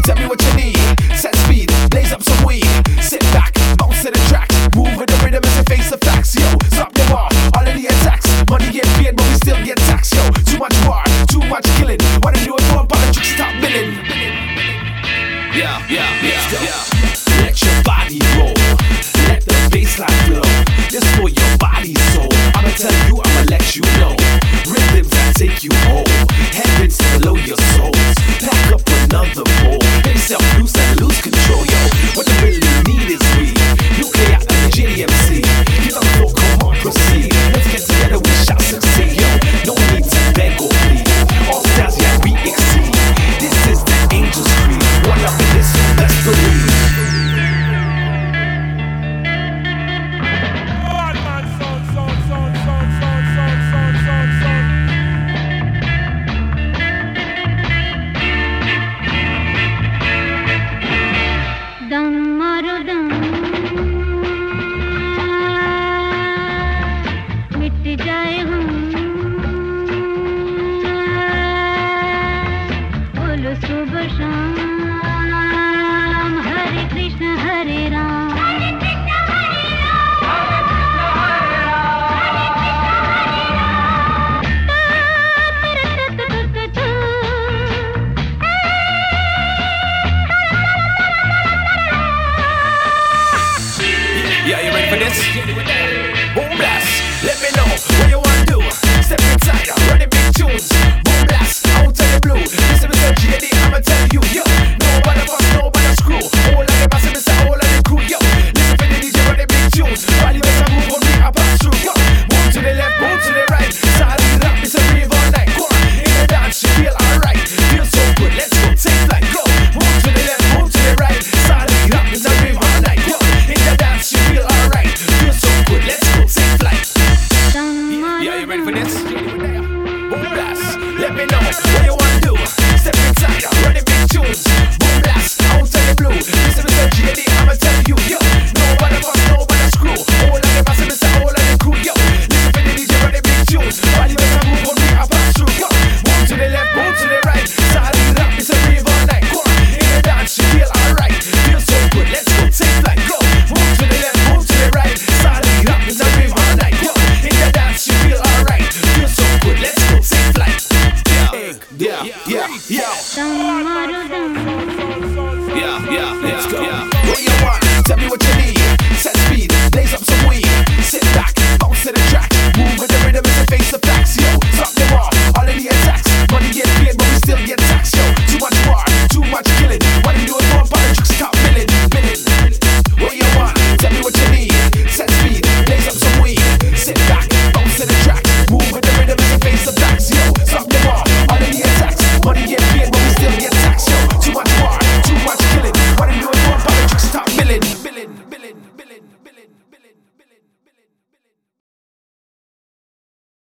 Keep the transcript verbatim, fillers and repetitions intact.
Tell me what you need. Set speed, blaze up some weed. Sit back, bounce to the track. Move with the rhythm as you face the facts. Yo, stop the war, all of the attacks. Money get paid, but we still get taxed. Yo, too much war, too much killing. What I do is one politics, stop billing. Yeah, yeah, yeah, yeah. Let your body roll. Let the bassline flow. This for your body soul. I'ma tell you, I'ma let you know. Rhythms that take you home. Heavens below your souls. Pack up another bowl. Make yourself loose and lose control, yo. What you really need is we. Nuclear and J M C. Get on the floor, come on, proceed. Let's get together, we shall succeed, yo. No need to beg or plead. All stars, yeah, we exceed. This is the Angel's Creed. One up in this, let's believe. Yeah, you ready for this? Boom blast, let me know what you wanna do. Step inside, running big tunes. Boom blast, out of the blue. Listen to the G D, I'ma tell you, yo. Nobody fuss, nobody screw. All of the massive is all of the crew, yo. Listen for the D J running big tunes. While you better move on me, I pass through, yo. Move to the left, move to the right. Side rap is a rave all night. Go on, in the dance, you feel alright. Feel so good, let's go, take flight, go. Move to the left, move to the right. Side rap is a rave all night. Go on, in the dance, you feel alright. Feel so good, let's go, take flight. Yeah, you ready for this? Boom blast, let me know what you wanna do. Step inside, running big tunes. Boom blast, out of the blue. Listen to the G D, I'ma tell you, yo. Nobody fuss, nobody screw. All of the massive is all of the crew, yo. Listen for the D J running big tunes. While you better move on me, I pass through, yo. Move to the left, move to the right. Side rap is a rave all night. Go on, in the dance, you feel alright. Feel so good, let's go, take flight, go. Move to the left, move to the right. Side rap is a rave all night. Go on, in the dance, you feel alright. Feel so good, let's go, take flight. Yeah, yeah, yeah, yeah. Yeah, yeah, let's go. What you want? Tell me what you need. Set speed, blaze up some weed. Sit back, bounce to the track. Move with the rhythm as you face the facts. Yo, stop the war, all of the attacks. Money get paid, but we still get taxed. Yo, too much war, too much killing. What you do is more politics, stop billing, billing. What you want? Tell me what you need. Set speed, blaze up some weed. Sit back, bounce to the track. Move with the rhythm as you face the facts. Yo, stop